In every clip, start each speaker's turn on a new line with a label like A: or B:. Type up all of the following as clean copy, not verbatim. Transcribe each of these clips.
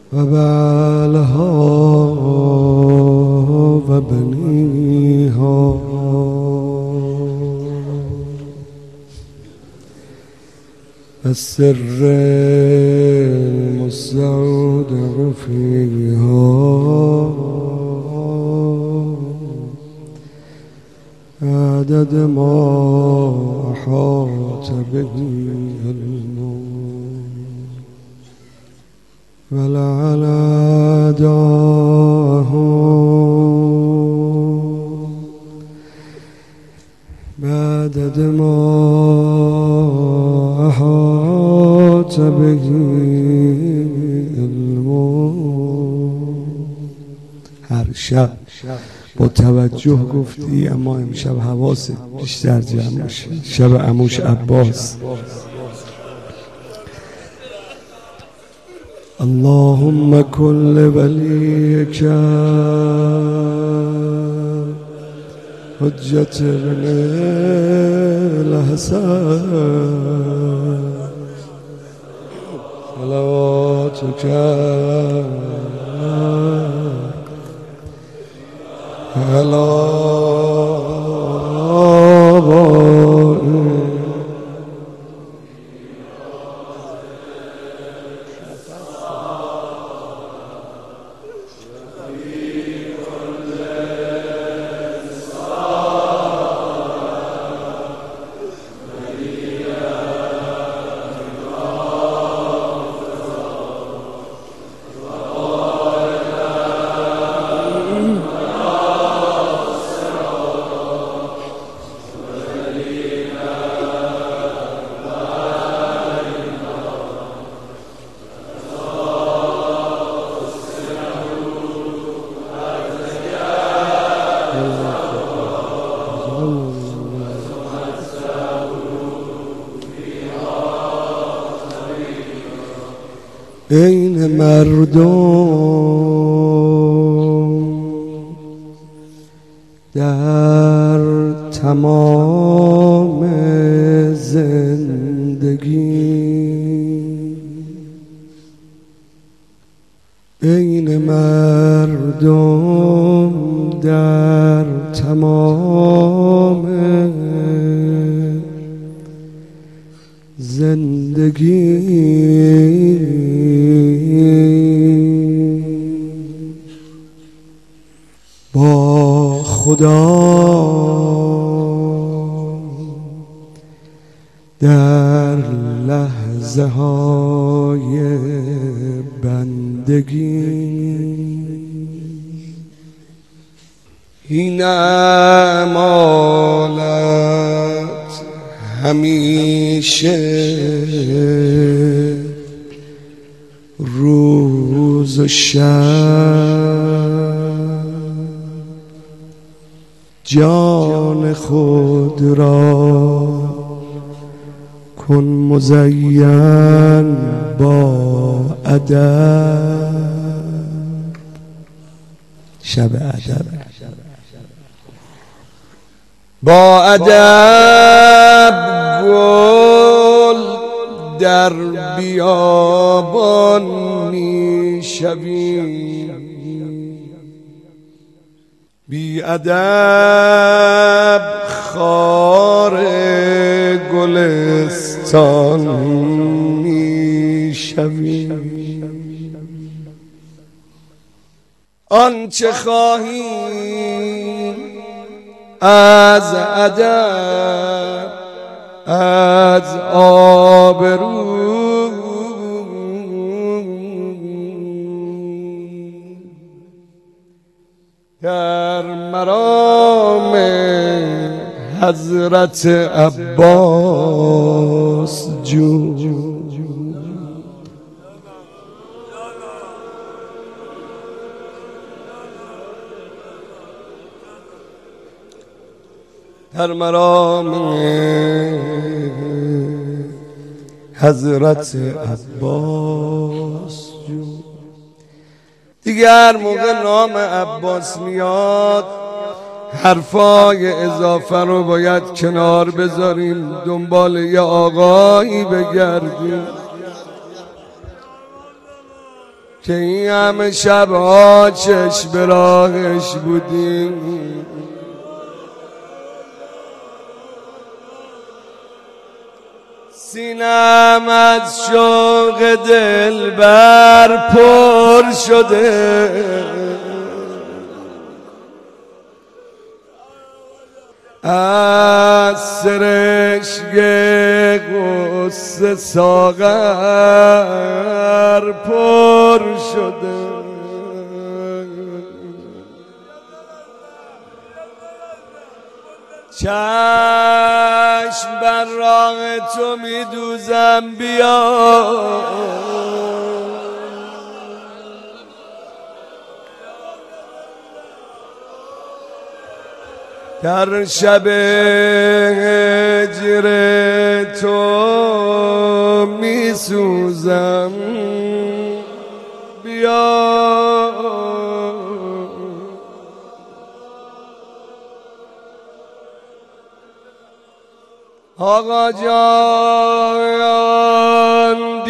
A: و بعلها و بنیها السر المستودع فيها عدد ما أحاط به علمه ولعل أعداءه بعدد ما أحاط به علمه. هر شب با توجه گفتی، اما امشب حواست بیشتر جمع میشه. شب عموش عباس. اللهم کل ولیک حجت ابن الحسن صلواتک علی این مردم در تمام زندگی، این مردم در تمام زندگی با خدا در لحظه های بندگی این امانت همیشه روز و شب جان خود را کن مزین با ادب. شب ادب با ادب گل در بیابان می شوی، بی ادب خار گلستان می شوی. آنچه خواهی از ادب، از آبرو، در مرام حضرت عباس جو. در مرام حضرت عباس جو. دیگر موقع نام عباس میاد حرفای اضافه رو باید کنار بذاریم، دنبال یه آقایی بگردیم که این همه شبها چشم راهش بودیم. سینم از شوق دلبر پر شده، از سرشک غصه ساغر پر شده. چشم بر راه تو میدوزم، بیا در شب هجر تو میسوزم، بیا آقا جان.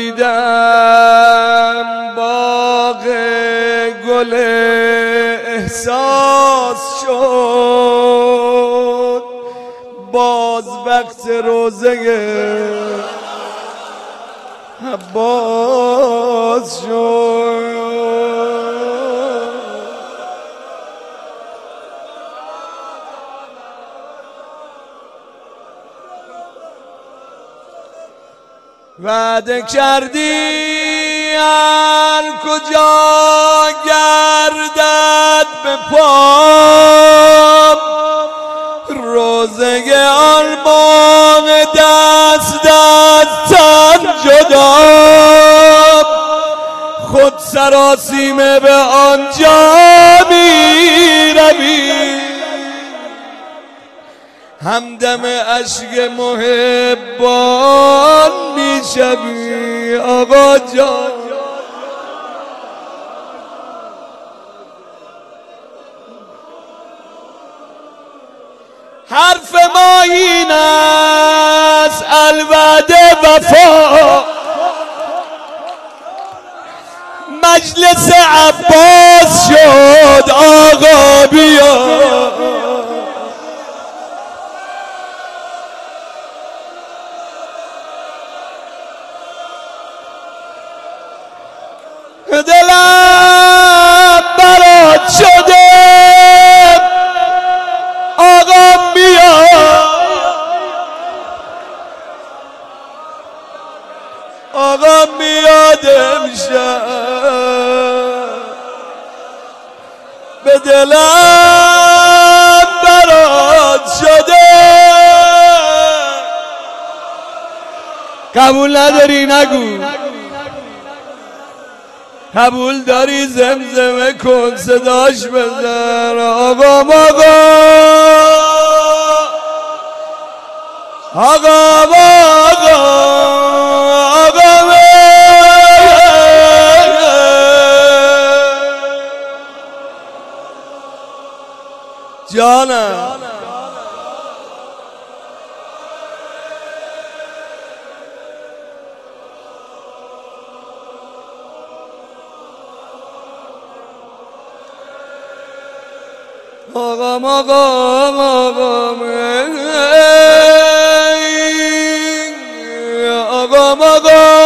A: دیدم باغ گل احساس شد، باز وقت روزه عباس شد. وعده کردی هر کجا گردد به پام، روزه آن باغ دست از تن جدا، خود سراسیمه به آنجا می روی، همدم اشک محبان میشوی. آقا جان حرف ما این است الوعده وفا، مجلس عباس شد آقا بیا. دلم برات شده آقا بیا، آقا میاد امشب به دلم برات شده. قبول نداری نگو، قبول داری زمزمه کن صداش بزن. آقا آقا آقا آقا آقا جانم. آقام آقام آقام آقام آقام